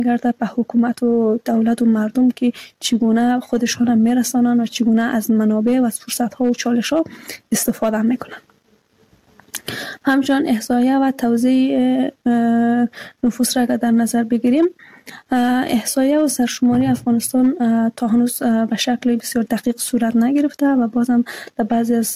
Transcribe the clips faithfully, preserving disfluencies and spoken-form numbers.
گرده به حکومت و دولت و مردم که چگونه خودشان را میرسانند و چگونه از منابع و از فرصت ها و چالش ها استفاده میکنند. همچنان احصایه و توزیع نفوس را در نظر بگیریم، احصایه و سرشماری افغانستان تا هنوز به شکل بسیار دقیق صورت نگرفته و بازم در بعضی از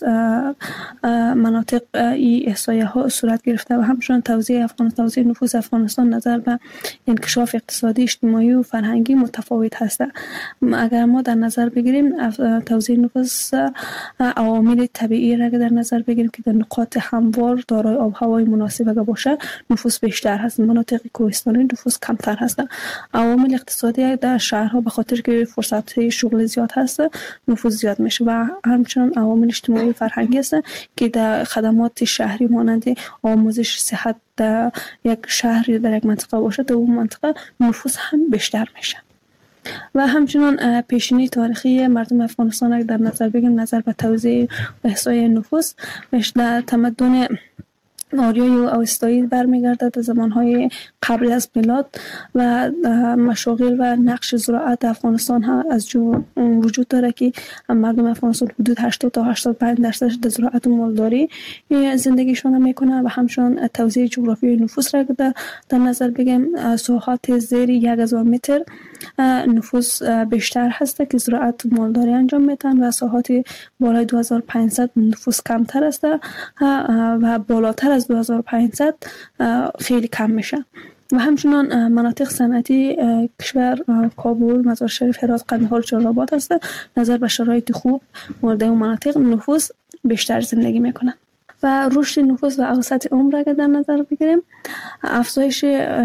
مناطق این احصایه ها صورت گرفته و همچنان توزیع افغانستان توزیع نفوس افغانستان نظر به انکشاف اقتصادی، اجتماعی و فرهنگی متفاوت هست. اگر ما در نظر بگیریم توزیع نفوس عوامل طبیعی را در نظر بگیریم که در نقاط هموار دارای آب و هوای مناسب باشه نفوس بیشتر هست، مناطق کوهستانی نفوس کمتر هست. عوامل اقتصادی در شهرها به خاطر که فرصت شغل زیاد هست نفوذ زیاد میشه و همچنان عوامل اجتماعی و فرهنگی است که در خدمات شهری مانند آموزش، صحت در یک شهری در یک منطقه باشه در اون منطقه نفوذ هم بیشتر میشه. و همچنان پیشینی تاریخی مردم افغانستان در نظر بگیریم نظر به توزیع و احصای نفوس در تمدن آریایی و اوستایی برمیگردد، زمانهای قبل از میلاد و مشاغل و نقش زراعت افغانستان ها از جو وجود داره که مردم افغانستان حدود هشتاد تا هشتاد و پنج درصد در زراعت و مالداری زندگیشون میکنه و همچنان توزیع جغرافیایی نفوس را در نظر بگیم ساحات زیر یک هزار متر نفوس بیشتر هست که زراعت و مالداری انجام میدن و ساحات بالای دو هزار و پانصد نفوس کمتر است و بالاتر از دو هزار و پانصد خیلی کم میشه. و همچنان مناطق صنعتی کشور کابل، مزار شریف، هرات، قندهار، جلال است. نظر به شرایط خوب مورد اون مناطق نفوس بیشتر زندگی میکنن. و رشد نفوس و اوسط عمر را در نظر بگیریم، افزایش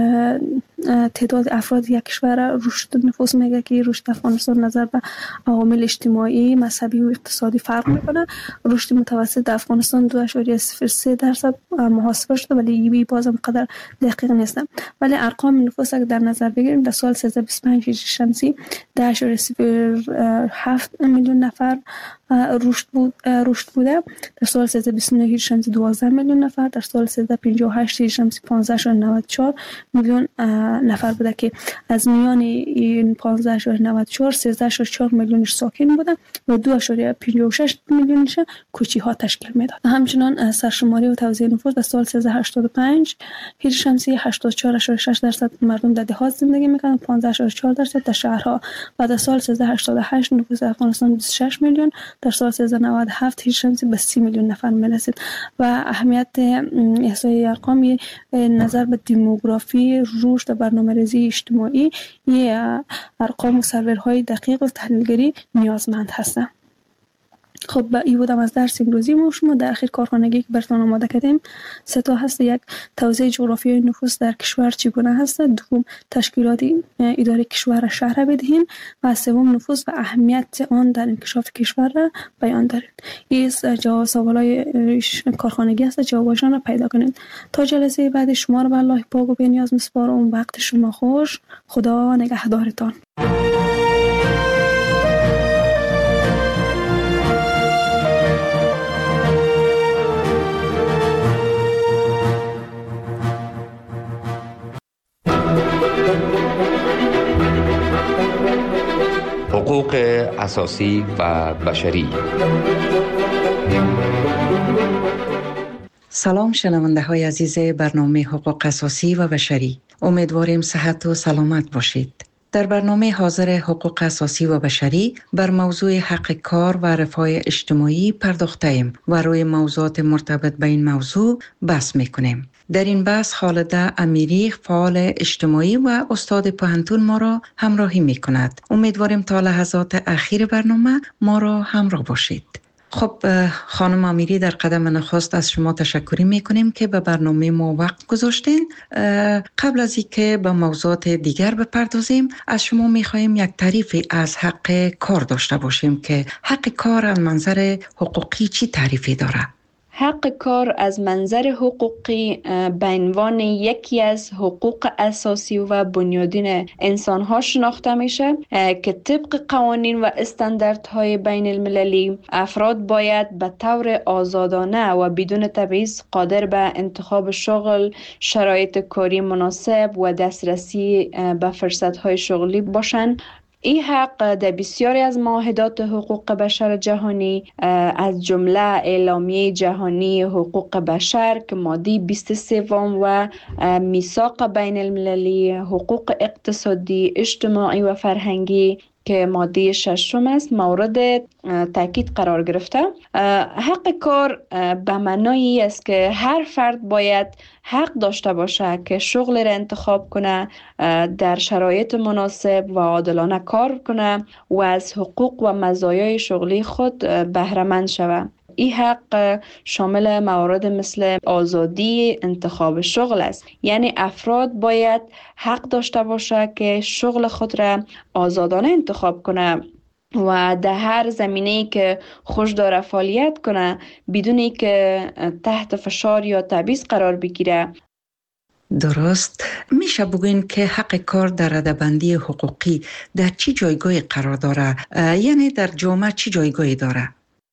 تعداد افراد یک کشور رشد نفوس میگه که رشد افغانستان نظر به عوامل اجتماعی، مذهبی و اقتصادی فرق میکنه. رشد متوسط در افغانستان دو ممیز صفر سه درصد محاسبه شده ولی بی بازم قدر دقیق نیست. ولی ارقام نفوس را در نظر بگیریم در سال سیزده بیست و پنج هجری شمسی ده ممیز صفر هفت میلیون نفر رشد بود رشد بوده، در سال سیزده بیست و نه هجری شمسی دوازده میلیون نفر، در سال سیزده پنجاه و هشت هجری شمسی پانزده ممیز نود و چهار میلیون نفر بوده که از میان این پانزده ممیز نود و چهار سیزده ممیز چهار میلیونش ساکن بودن و دو ممیز پنجاه و شش میلیونش کوچی ها تشکیل میداد. همچنان سرشماری و توزیع نفوس در سال سیزده هشتاد و پنج هجری شمسی هشتاد و چهار ممیز شش درصد مردم در دهات زندگی میکنن، پانزده ممیز چهار درصد در شهرها و در سال سیزده هشتاد و هشت نفوس افغانستان بیست و شش میلیون، در سال سیزده نود و هفت هجری شمسی به سی میلیون نفر میرسید. و اهمیت احصای ارقام نظر به دموگرافی، رشد و برنامه‌ریزی اجتماعی، این ارقام و سرورهای دقیق و تحلیلگری نیازمند هستند. خب این بودم از درس امروزی ما شما. در اخیر کارخانگی که براتون آماده کردیم سه تا هست: یک، توزیع جغرافیایی نفوس در کشور چگونه هست، دوم، تشکیلات اداره کشور را شرح بدهیم و سوم، نفوس و اهمیت آن در انکشاف کشور را بیان دارید. این جواب سوالای کارخانگی است، جوابشان را پیدا کنید. تا جلسه بعد شما را به الله پاک و بی‌نیاز میسپارم. وقت شما خوش. خدا نگهدارتان. حقوق اساسی و بشری. سلام شنونده های عزیز برنامه حقوق اساسی و بشری، امیدواریم صحت و سلامت باشید. در برنامه حاضر حقوق اساسی و بشری بر موضوع حق کار و رفاه اجتماعی پرداخته ایم و روی موضوعات مرتبط به این موضوع بحث میکنیم. در این بحث خالده امیری، فعال اجتماعی و استاد پوهنتون ما را همراهی می کند. امیدواریم تا لحظات اخیر برنامه ما را همراه باشید. خب خانم امیری، در قدم نخست از شما تشکر می کنیم که به برنامه ما وقت گذاشتین. قبل از اینکه به موضوعات دیگر بپردازیم از شما می خواهیم یک تعریفی از حق کار داشته باشیم که حق کار از منظر حقوقی چی تعریفی داره؟ حق کار از منظر حقوقی به عنوان یکی از حقوق اساسی و بنیادین انسان ها شناخته میشه که طبق قوانین و استانداردهای بین المللی افراد باید به طور آزادانه و بدون تبعیض قادر به انتخاب شغل، شرایط کاری مناسب و دسترسی به فرصتهای شغلی باشند. این حق در بسیاری از معاهدات حقوق بشر جهانی از جمله اعلامیه جهانی حقوق بشر که ماده بیست و سه و میثاق بین المللی حقوق اقتصادی، اجتماعی و فرهنگی که ماده ششم است مورد تاکید قرار گرفته. حق کار به معنای است که هر فرد باید حق داشته باشه که شغل را انتخاب کنه، در شرایط مناسب و عادلانه کار کنه و از حقوق و مزایای شغلی خود بهره مند شود. این حق شامل موارد مثل آزادی انتخاب شغل است، یعنی افراد باید حق داشته باشه که شغل خود را آزادانه انتخاب کنه و در هر زمینه‌ای که خوش داره فعالیت کنه بدون که تحت فشار یا تبعیض قرار بگیره. درست. میشه بگوین که حق کار در رده‌بندی حقوقی در چی جایگاهی قرار داره؟ یعنی در جامعه چی جایگاهی داره؟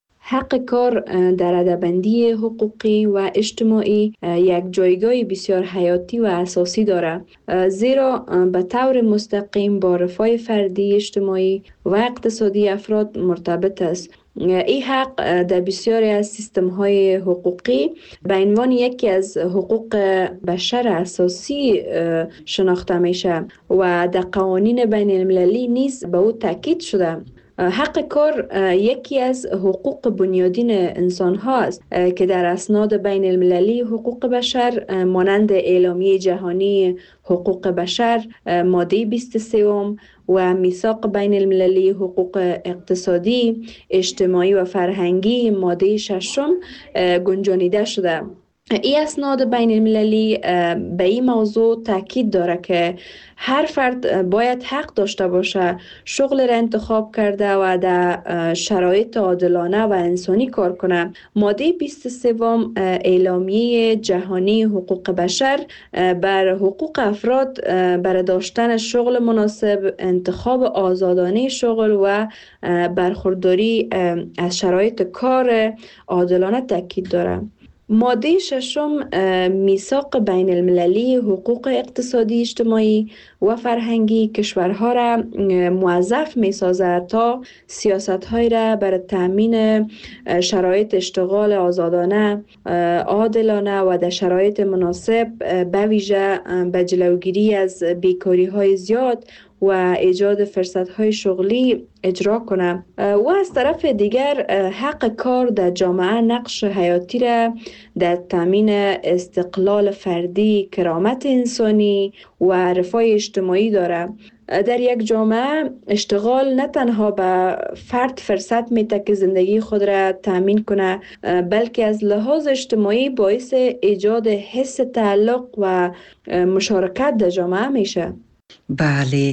حق کار در رده‌بندی حقوقی و اجتماعی یک جایگاه بسیار حیاتی و اساسی دارد، زیرا به طور مستقیم با رفاه فردی، اجتماعی و اقتصادی افراد مرتبط است. این حق در بسیاری از سیستم‌های حقوقی به عنوان یکی از حقوق بشر اساسی شناخته میشه و در قوانین بین المللی نیز به او تاکید شده. حق کار یکی از حقوق بنیادین انسان ها است که در اسناد بین المللی حقوق بشر مانند اعلامیه جهانی حقوق بشر ماده بیست و سه و میثاق بین المللی حقوق اقتصادی، اجتماعی و فرهنگی ماده ششم گنجانیده شده. این اسناد بین المللی به این موضوع تاکید داره که هر فرد باید حق داشته باشه شغل را انتخاب کرده و در شرایط عادلانه و انسانی کار کنه. ماده بیست و سه اعلامیه جهانی حقوق بشر بر حقوق افراد برای داشتن شغل مناسب، انتخاب آزادانه شغل و برخورداری از شرایط کار عادلانه تاکید داره. ماده ششم میثاق بین المللی حقوق اقتصادی، اجتماعی و فرهنگی کشورها را موظف می سازد تا سیاست‌های را برای تامین شرایط اشتغال آزادانه، عادلانه و در شرایط مناسب به ویژه به جلوگیری از بیکاری‌های زیاد و ایجاد فرصت‌های شغلی اجرا کنه. و از طرف دیگر حق کار در جامعه نقش حیاتی را در تامین استقلال فردی، کرامت انسانی و رفاه اجتماعی داره. در یک جامعه اشتغال نه تنها به فرد فرصت میده که زندگی خود را تامین کنه، بلکه از لحاظ اجتماعی باعث ایجاد حس تعلق و مشارکت در جامعه میشه. بله،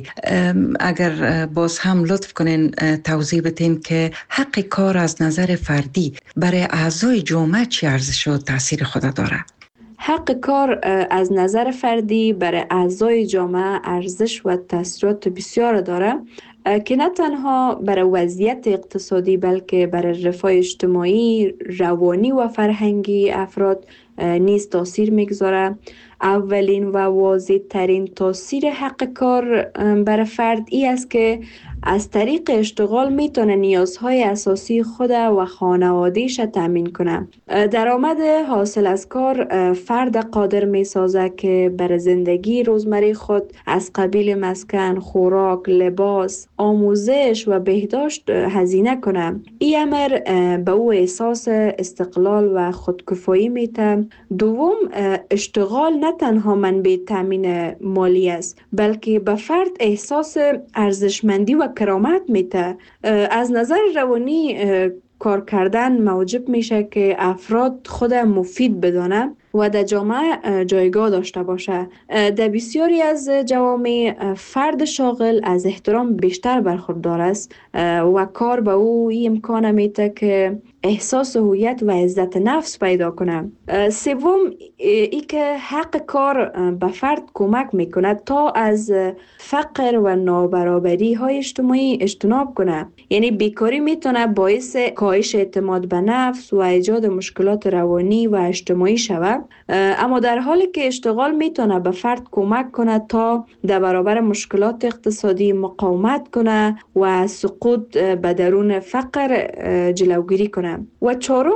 اگر باز هم لطف کنین توضیح بدین که حق کار از نظر فردی برای اعضای جامعه چی ارزش و تاثیر خود داره؟ حق کار از نظر فردی برای اعضای جامعه ارزش و تاثیرات بسیار داره که نه تنها برای وضعیت اقتصادی بلکه برای رفاه اجتماعی، روانی و فرهنگی افراد نیز تاثیر میگذاره. اولین و واضح ترین تاثیر حق کار برای فرد ای است که از طریق اشتغال میتونه نیازهای اساسی خود و خانواده‌اش تامین کنه. درآمد حاصل از کار فرد قادر میسازه که برای زندگی روزمره خود از قبیل مسکن، خوراک، لباس، آموزش و بهداشت هزینه کنه. این امر به او احساس استقلال و خودکفایی میده. دوم، اشتغال نه تنها منبع تامین مالی است بلکه به فرد احساس ارزشمندی و کرامت میده. از نظر روانی کار کردن موجب میشه که افراد خود مفید بدانه و در جامعه جایگاه داشته باشه. در بسیاری از جوامع فرد شاغل از احترام بیشتر برخوردار است و کار به او این امکان میده که احساس هویت و عزت نفس پیدا کنه. سوم، ای که حق کار به فرد کمک میکنه تا از فقر و نابرابری های اجتماعی اجتناب کنه. یعنی بیکاری میتونه باعث کاهش اعتماد به نفس و ایجاد مشکلات روانی و اجتماعی شود، اما در حالی که اشتغال میتونه به فرد کمک کنه تا در برابر مشکلات اقتصادی مقاومت کنه و سقوط به درون فقر جلوگیری کنه. و چهارم،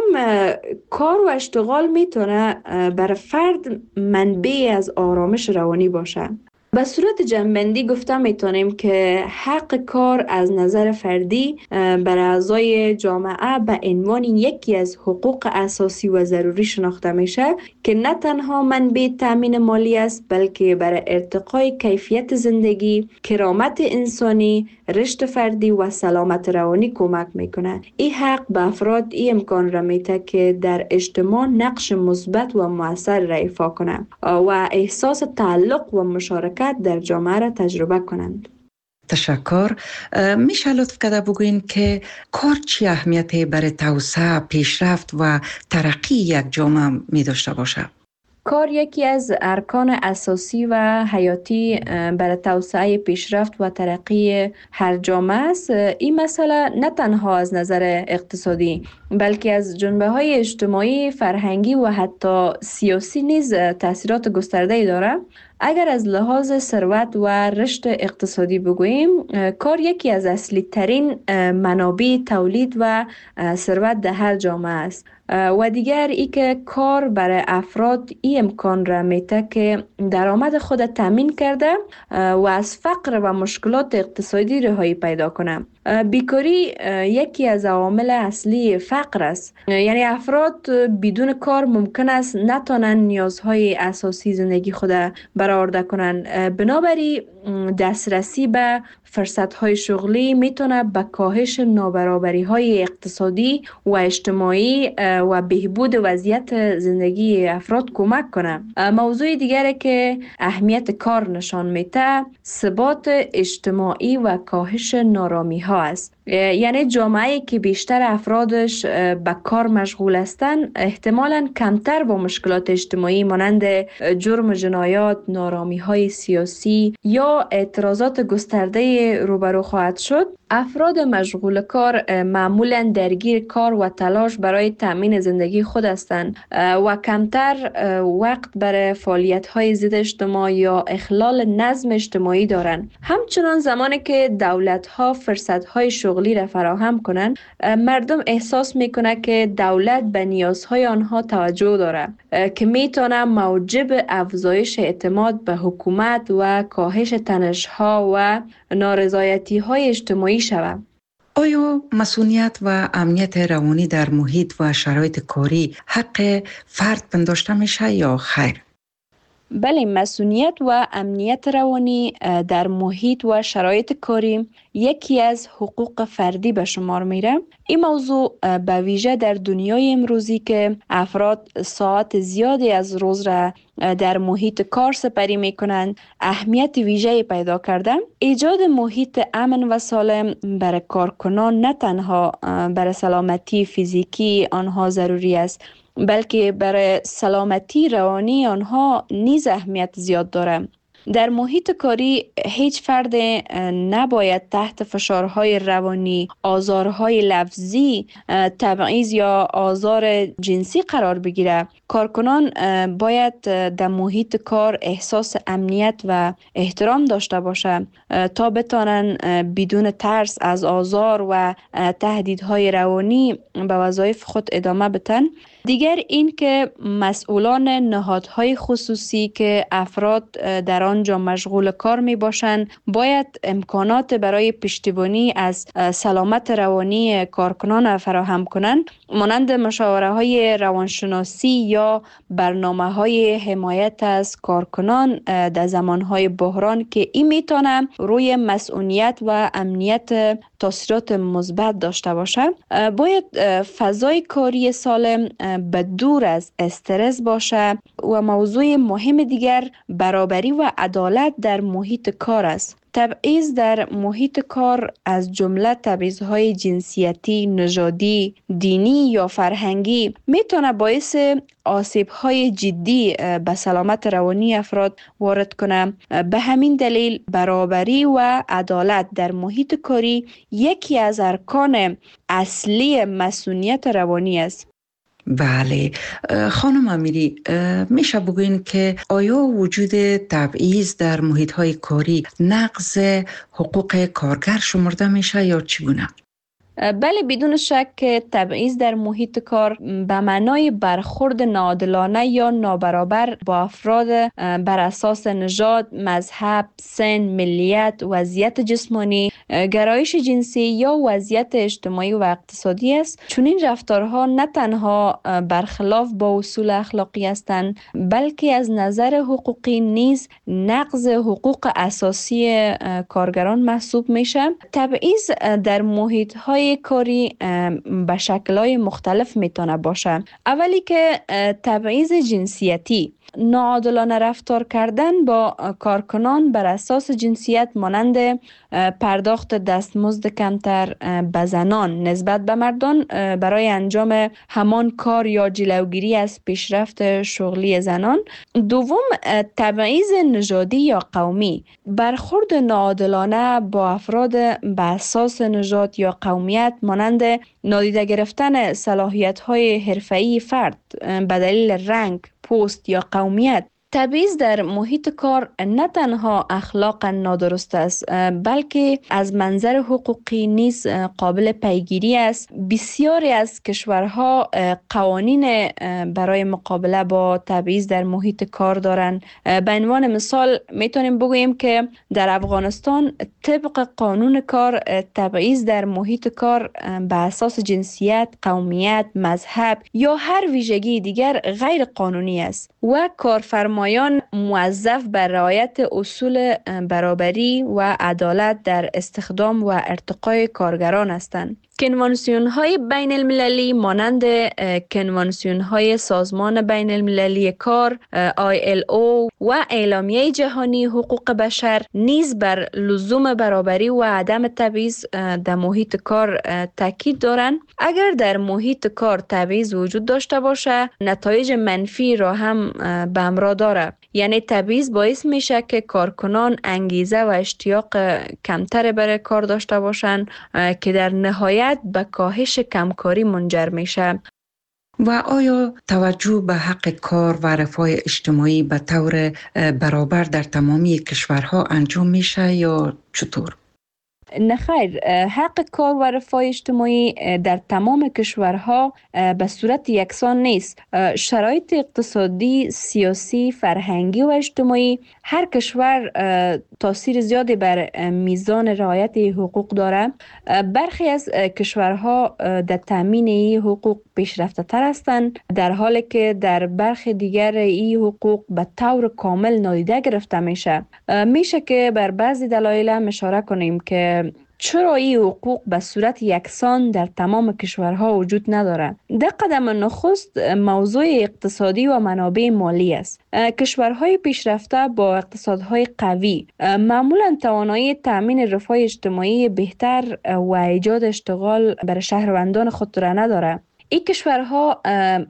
کار و اشتغال میتونه بر فرد منبع از آرامش روانی باشه. به صورت جنبندی گفته میتونیم که حق کار از نظر فردی بر اعضای جامعه به عنوان یکی از حقوق اساسی و ضروری شناخته میشه که نه تنها منبع تامین مالی است، بلکه برای ارتقای کیفیت زندگی، کرامت انسانی، رشد فردی و سلامت روانی کمک میکنه. این حق به افراد این امکان را میده که در اجتماع نقش مثبت و مؤثر را ایفا کنه و احساس تعلق و مشارکت در جامعه را تجربه کنند. تشکر. میشه لطف کرده بگوین که کار چی اهمیتی برای توسعه، پیشرفت و ترقی یک جامعه می داشته باشه؟ کار یکی از ارکان اساسی و حیاتی برای توسعه، پیشرفت و ترقی هر جامعه است. این مسئله نه تنها از نظر اقتصادی بلکه از جنبه‌های اجتماعی، فرهنگی و حتی سیاسی نیز تأثیرات گسترده‌ای دارد. اگر از لحاظ ثروت و رشد اقتصادی بگوییم، کار یکی از اصلی ترین منابع تولید و ثروت در هر جامعه است. و دیگر ای که کار برای افراد این امکان را میده که درآمد خود تامین کرده و از فقر و مشکلات اقتصادی رهایی پیدا کنه. بیکاری یکی از عوامل اصلی فقر است. یعنی افراد بدون کار ممکن است نتوانند نیازهای اساسی زندگی خود برآورده کنند. بنابراین دسترسی به فرصت‌های شغلی میتونه به کاهش نابرابری‌های اقتصادی و اجتماعی و بهبود وضعیت زندگی افراد کمک کنه. موضوع دیگری که اهمیت کار نشان میده، ثبات اجتماعی و کاهش نارامی‌ها است. یعنی جامعه‌ای که بیشتر افرادش به کار مشغول هستند احتمالاً کمتر با مشکلات اجتماعی مانند جرم و جنایات، نارامی‌های سیاسی یا اعتراضات گسترده روبرو خواهد شد. افراد مشغول کار معمولاً درگیر کار و تلاش برای تامین زندگی خود هستند و کمتر وقت برای فعالیت‌های ضد اجتماع یا اخلال نظم اجتماعی دارند. همچنان زمانی که دولت‌ها فرصت‌های شغلی را فراهم کنند، مردم احساس می‌کنند که دولت به نیازهای آنها توجه دارد که می‌تواند موجب افزایش اعتماد به حکومت و کاهش تنش‌ها و نارضایتی‌های اجتماعی شود. آیا مسئولیت و امنیت روانی در محیط و شرایط کاری حق فرد پنداشته میشه یا خیر؟ بله، مسئولیت و امنیت روانی در محیط و شرایط کاری یکی از حقوق فردی به شمار میره. این موضوع به ویژه در دنیای امروزی که افراد ساعت زیادی از روز را در محیط کار سپری میکنند اهمیت ویژه‌ای پیدا کرده. ایجاد محیط امن و سالم برای کارکنان نه تنها برای سلامتی فیزیکی آنها ضروری است، بلکه برای سلامتی روانی آنها نیز اهمیت زیاد دارد. در محیط کاری هیچ فرد نباید تحت فشارهای روانی، آزارهای لفظی، تبعیض یا آزار جنسی قرار بگیرد. کارکنان باید در محیط کار احساس امنیت و احترام داشته باشند تا بتوانند بدون ترس از آزار و تهدیدهای روانی به وظایف خود ادامه بدن. دیگر این که مسئولان نهادهای خصوصی که افراد در آنجا مشغول کار می باشند باید امکانات برای پشتیبانی از سلامت روانی کارکنان فراهم کنند، مانند مشاوره های روانشناسی یا برنامه های حمایت از کارکنان در زمان های بحران که این می تونه روی مسئولیت و امنیت تاثیرات مثبت داشته باشه، باید فضای کاری سالم به دور از استرس باشه و موضوع مهم دیگر برابری و عدالت در محیط کار است. تبعیض در محیط کار از جمله تبعیض‌های جنسیتی، نژادی، دینی یا فرهنگی میتونه باعث آسیب‌های جدی به سلامت روانی افراد وارد کنه. به همین دلیل برابری و عدالت در محیط کاری یکی از ارکان اصلی مسئولیت روانی است. بله خانم امیری، میشه بگوین که آیا وجود تبعیض در محیط‌های کاری نقض حقوق کارگر شمرده میشه یا چگونه؟ بله، بدون شک تبعیض در محیط کار به معنای برخورد ناعادلانه یا نابرابر با افراد بر اساس نژاد، مذهب، سن، ملیت، وضعیت جسمانی، گرایش جنسی یا وضعیت اجتماعی و اقتصادی است. چون این رفتارها نه تنها برخلاف با اصول اخلاقی هستند، بلکه از نظر حقوقی نیز نقض حقوق اساسی کارگران محسوب میشه. تبعیض در محیط‌های کاری به شکل‌های مختلف میتونه باشه. اولی که تبعیض جنسیتی، ناعادلانه رفتار کردن با کارکنان بر اساس جنسیت مانند پرداخت دستمزد کمتر به زنان نسبت به مردان برای انجام همان کار یا جلوگیری از پیشرفت شغلی زنان. دوم، تبعیض نژادی یا قومی، برخورد ناعادلانه با افراد به اساس نژاد یا قومیت مانند نادیده گرفتن صلاحیت‌های حرفه‌ای فرد به دلیل رنگ، پوست یا قومیت. تبعیض در محیط کار نه تنها اخلاقا نادرست است، بلکه از منظر حقوقی نیز قابل پیگیری است. بسیاری از کشورها قوانین برای مقابله با تبعیض در محیط کار دارند. به عنوان مثال میتونیم بگوییم که در افغانستان طبق قانون کار تبعیض در محیط کار به اساس جنسیت، قومیت، مذهب یا هر ویژگی دیگر غیر قانونی است و کارفرما مایان موظف بر رعایت اصول برابری و عدالت در استخدام و ارتقای کارگران هستند. کنوانسیون های بین المللی مانند کنوانسیون های سازمان بین المللی کار آی ال او و اعلامیه جهانی حقوق بشر نیز بر لزوم برابری و عدم تبعیض در محیط کار تاکید دارند. اگر در محیط کار تبعیض وجود داشته باشه، نتایج منفی را هم به همراه داره. یعنی تبعیض باعث میشه که کارکنان انگیزه و اشتیاق کمتر برای کار داشته باشند که در نهایت به کاهش کمکاری منجر میشه. و آیا توجه به حق کار و رفاه اجتماعی به طور برابر در تمامی کشورها انجام میشه یا چطور؟ نه خیر، حق کار و رفاه اجتماعی در تمام کشورها به صورت یکسان نیست. شرایط اقتصادی، سیاسی، فرهنگی و اجتماعی هر کشور تاثیر زیادی بر میزان رعایت حقوق داره. برخی از کشورها در تامین این حقوق پیشرفته تر هستند، در حالی که در برخی دیگر این حقوق به طور کامل نادیده گرفته میشه. میشه که بر بعضی دلایل اشاره کنیم که چرا این حقوق به صورت یکسان در تمام کشورها وجود ندارد. در قدم نخست موضوع اقتصادی و منابع مالی است. کشورهای پیشرفته با اقتصادهای قوی معمولا توانایی تامین رفاه اجتماعی بهتر و ایجاد اشتغال برای شهروندان خود را ندارد. این کشورها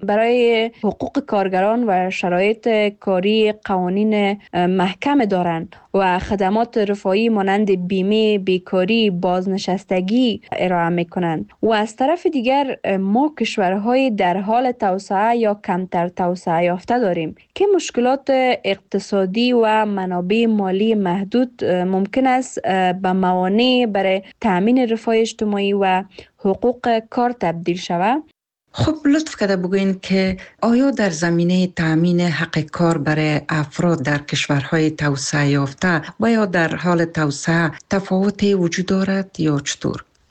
برای حقوق کارگران و شرایط کاری قوانین محکم دارند و خدمات رفاهی مانند بیمه، بیکاری، بازنشستگی ارائه میکنند. و از طرف دیگر ما کشورهای در حال توسعه یا کمتر توسعه یافته داریم که مشکلات اقتصادی و منابع مالی محدود ممکن است به موانع برای تامین رفاه اجتماعی و حقوق کار تبدیل شود. خب لطف کرده بگوین که آیا در زمینه تامین حق کار برای افراد در کشورهای توسعه یافته و یا در حال توسعه تفاوتی وجود دارد یا چطور؟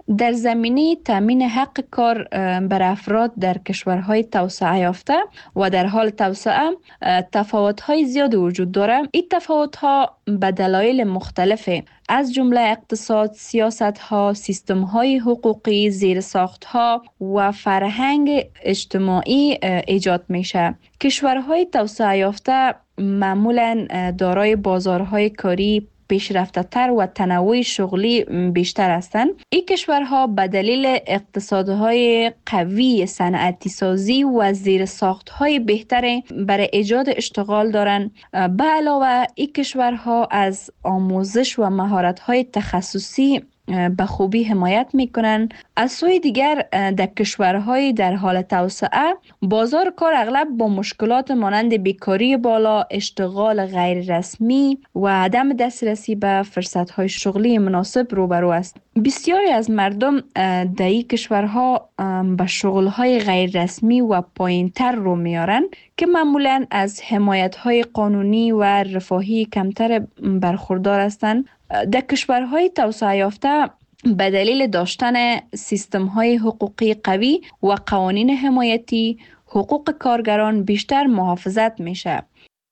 در زمینه تامین حق کار بر افراد در کشورهای توسعه یافته و در حال توسعه تفاوت‌های زیاد وجود دارد. این تفاوت‌ها به دلایل مختلفه، از جمله اقتصاد، سیاست‌ها، سیستم‌های حقوقی، زیرساخت‌ها و فرهنگ اجتماعی ایجاد میشه. کشورهای توسعه یافته معمولاً دارای بازارهای کاری پیشرفته تر و تنوع شغلی بیشتر هستند. این کشورها به دلیل اقتصادهای قوی، صنعتی سازی و زیرساختهای بهتر برای ایجاد اشتغال دارند. به علاوه این کشورها از آموزش و مهارت‌های تخصصی به خوبی حمایت میکنند. از سوی دیگر در کشورهای در حال توسعه بازار کار اغلب با مشکلات مانند بیکاری بالا، اشتغال غیر رسمی و عدم دسترسی به فرصت‌های شغلی مناسب روبرو است. بسیاری از مردم در این کشورها به شغل‌های غیر رسمی و پایین‌تر رو میارن که معمولاً از حمایت‌های قانونی و رفاهی کمتر برخوردار هستند. در کشورهای توسعه یافته به دلیل داشتن سیستم‌های حقوقی قوی و قوانین حمایتی، حقوق کارگران بیشتر محافظت میشه.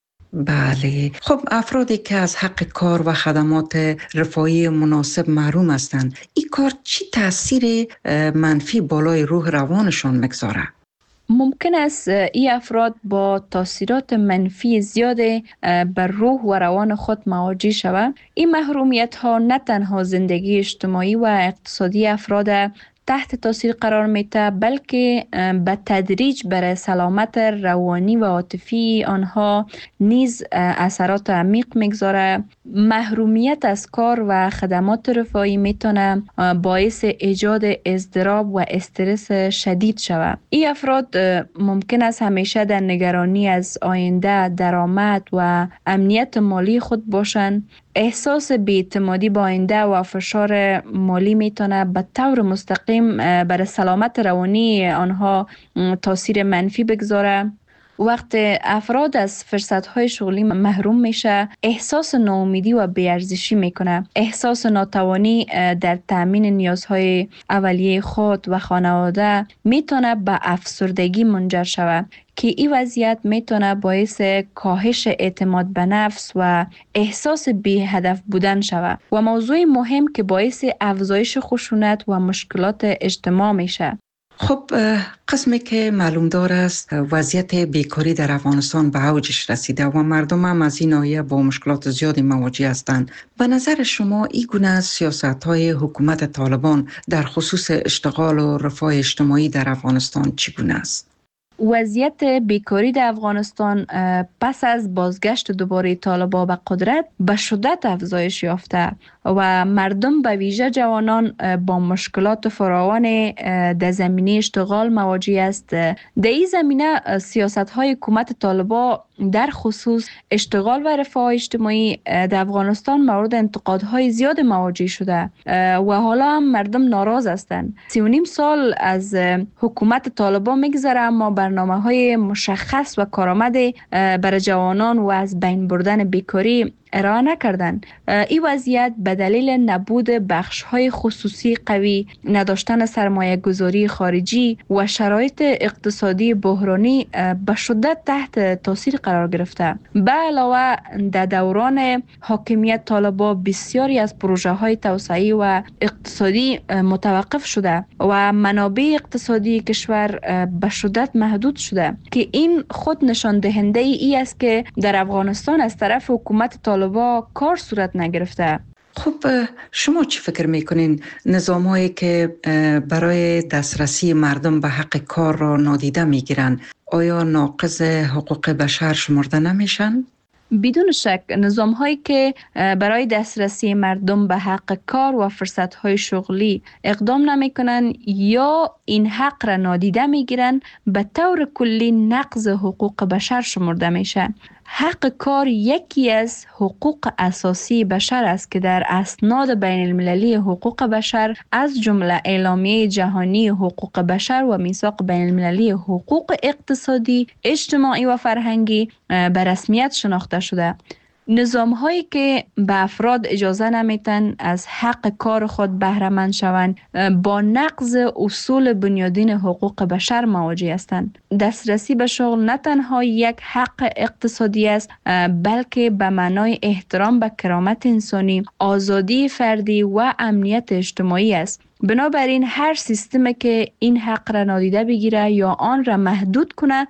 بله، خب افرادی که از حق کار و خدمات رفاهی مناسب محروم هستند، این کار چی تاثیر منفی بالای روح روانشان میگذاره؟ ممکن است این افراد با تاثیرات منفی زیاد بر روح و روان خود مواجه شوند. این محرومیت ها نه تنها زندگی اجتماعی و اقتصادی افراد تحت تاثیر قرار میده، بلکه به تدریج بر سلامت روانی و عاطفی آنها نیز اثرات عمیق میگذاره. محرومیت از کار و خدمات رفاهی میتونه باعث ایجاد اضطراب و استرس شدید شود. این افراد ممکن است همیشه در نگرانی از آینده، درآمد و امنیت مالی خود باشند. احساس بی‌اعتمادی با آینده و فشار مالی میتونه به طور مستقیم بر سلامت روانی آنها تاثیر منفی بگذاره. وقت افراد از فرصت‌های شغلی محروم میشه، احساس ناامیدی و بی‌ارزشی میکنه. احساس ناتوانی در تامین نیازهای اولیه خود و خانواده میتونه به افسردگی منجر شود که این وضعیت میتونه باعث کاهش اعتماد به نفس و احساس بی هدف بودن شود و موضوع مهم که باعث افزایش خشونت و مشکلات اجتماع میشه. خب قسمی که معلوم دار است وضعیت بیکاری در افغانستان به اوجش رسیده و مردم هم از این ناحیه با مشکلات زیادی مواجه هستند. به نظر شما این گونه سیاست‌های حکومت طالبان در خصوص اشتغال و رفاه اجتماعی در افغانستان چگونه است؟ وضعیت بیکاری در افغانستان پس از بازگشت دوباره طالبان به قدرت به شدت افزایش یافته و مردم به ویژه جوانان با مشکلات فراوان در زمینه اشتغال مواجه است. در این زمینه سیاست‌های حکومت طالبان در خصوص اشتغال و رفاه اجتماعی در افغانستان مورد انتقادهای زیاد مواجه شده و حالا هم مردم ناراض هستند. سی و نیم سال از حکومت طالبان میگذره اما برنامه‌های مشخص و کارآمد برای جوانان و از بین بردن بیکاری ارائه نکردند. این وضعیت به دلیل نبود بخش‌های خصوصی قوی، نداشتن سرمایه گذاری خارجی و شرایط اقتصادی بحرانی به شدت تحت تاثیر قرار گرفته. به علاوه در دوران حاکمیت طالبان بسیاری از پروژه‌های توسعه‌ای و اقتصادی متوقف شده و منابع اقتصادی کشور به شدت محدود شده که این خود نشان دهنده ای است که در افغانستان از طرف حکومت طالبان کار صورت نگرفته. خب شما چی فکر میکنین نظام‌هایی که برای دسترسی مردم به حق کار را نادیده میگیرن آیا ناقض حقوق بشر شمرده نمیشن؟ بدون شک نظام هایی که برای دسترسی مردم به حق کار و فرصت های شغلی اقدام نمی کنن یا این حق را نادیده می گیرن به طور کلی نقض حقوق بشر شمرده میشن. حق کار یکی از حقوق اساسی بشر است که در اسناد بین المللی حقوق بشر از جمله اعلامیه جهانی حقوق بشر و میثاق بین المللی حقوق اقتصادی، اجتماعی و فرهنگی به رسمیت شناخته شده. نظام هایی که به افراد اجازه نمیتن از حق کار خود بهره مند شوند با نقض اصول بنیادین حقوق بشر مواجه هستند. دسترسی به شغل نه تنها یک حق اقتصادی است بلکه به معنای احترام به کرامت انسانی، آزادی فردی و امنیت اجتماعی است. بنابراین هر سیستمی که این حق را نادیده بگیره یا آن را محدود کنه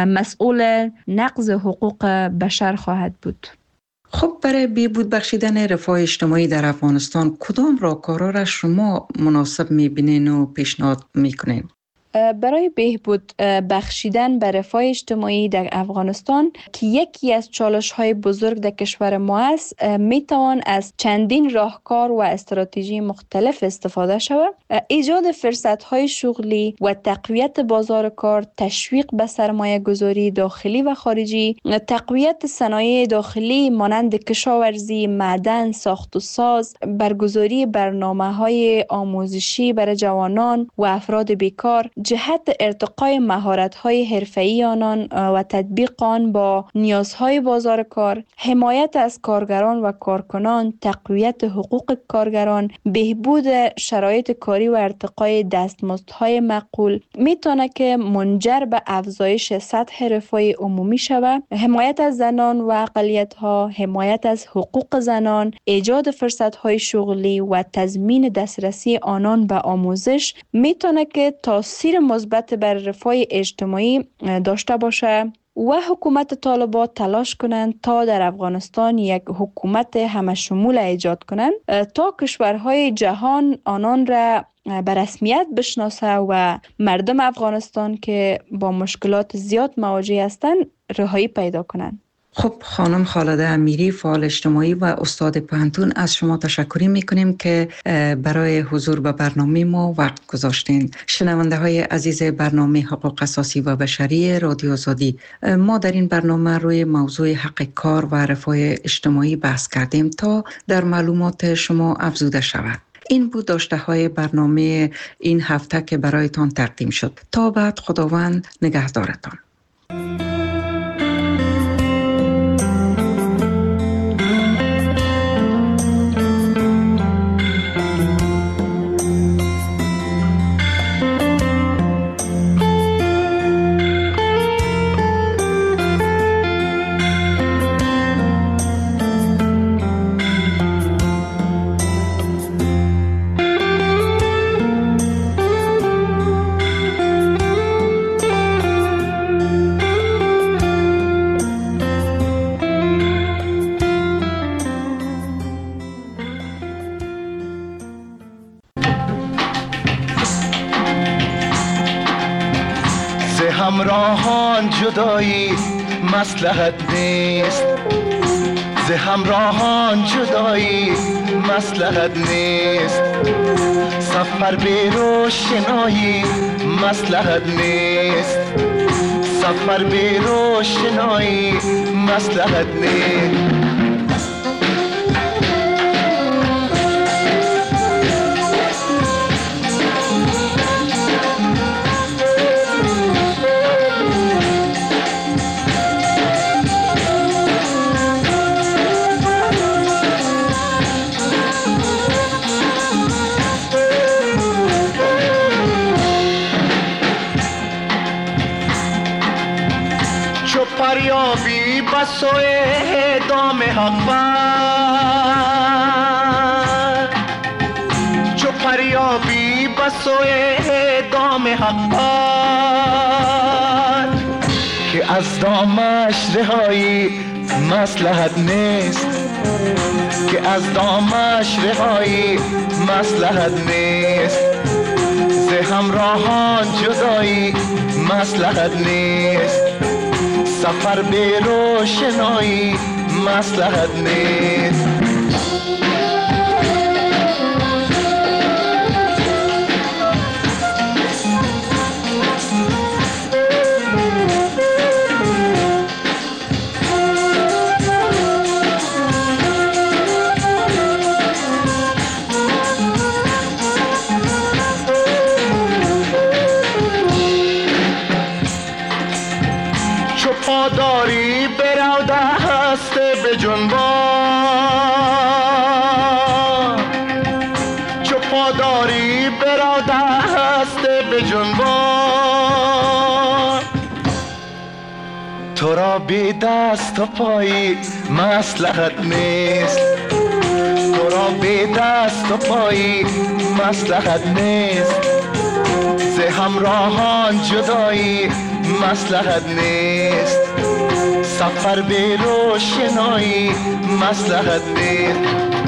مسئول نقض حقوق بشر خواهد بود. خب برای بهبود بخشیدن رفاه اجتماعی در افغانستان کدام راهکارها را شما مناسب می‌بینین و پیشنهاد می‌کنین؟ برای بهبود بخشیدن به رفاه اجتماعی در افغانستان که یکی از چالش‌های بزرگ در کشور ما است، میتوان از چندین راهکار و استراتژی مختلف استفاده شود. ایجاد فرصت‌های شغلی و تقویت بازار کار، تشویق به سرمایه گذاری داخلی و خارجی، تقویت صنایع داخلی مانند کشاورزی، معدن، ساخت و ساز، برگزاری برنامه‌های آموزشی برای جوانان و افراد بیکار، جهت ارتقای مهارت‌های حرفه‌ای آنان و تطبیق آن با نیازهای بازار کار، حمایت از کارگران و کارکنان، تقویت حقوق کارگران، بهبود شرایط کاری و ارتقای دستمزدهای معقول میتونه که منجر به افزایش سطح رفاه عمومی شود. حمایت از زنان و اقلیت‌ها، حمایت از حقوق زنان، ایجاد فرصت‌های شغلی و تضمین دسترسی آنان به آموزش میتونه که تاثیر مثبت بر رفاه اجتماعی داشته باشه و حکومت طالبان تلاش کنند تا در افغانستان یک حکومت همه شمول ایجاد کنند تا کشورهای جهان آنان را به رسمیت بشناسه و مردم افغانستان که با مشکلات زیاد مواجه هستند رهایی پیدا کنند. خب خانم خالده امیری، فعال اجتماعی و استاد پوهنتون، از شما تشکر میکنیم که برای حضور به برنامه ما وقت گذاشتین. شنونده های عزیز برنامه حقوق اساسی و بشری رادیو آزادی، ما در این برنامه روی موضوع حق کار و رفاه اجتماعی بحث کردیم تا در معلومات شما افزوده شود. این بود داشته های برنامه این هفته که برایتان تقدیم شد. تا بعد، خداوند نگهدارتان. همراهان جدایی مصلحت نیست، ز همراهان جدایی مصلحت نیست، سفر به روشنایی مصلحت نیست، سفر به روشنایی مصلحت نیست. فریابی بسوی دام حق بر، چو فریابی بسوی دام حق بر، که از دامش رهایی مصلحت نیست، که از دامش رهایی مصلحت نیست، ز همراهان جدایی مصلحت نیست، سفر به روشنایی مصلحت نیست. پاداری برو دست به جنبان، را داری برا دست به جنبان، تو را بی دست و پایی مصلحت نیست، تو را بی دست و پایی مصلحت نیست، ز همراهان جدایی مصلحت نیست، سفر به روشنایی مصلحت نیست.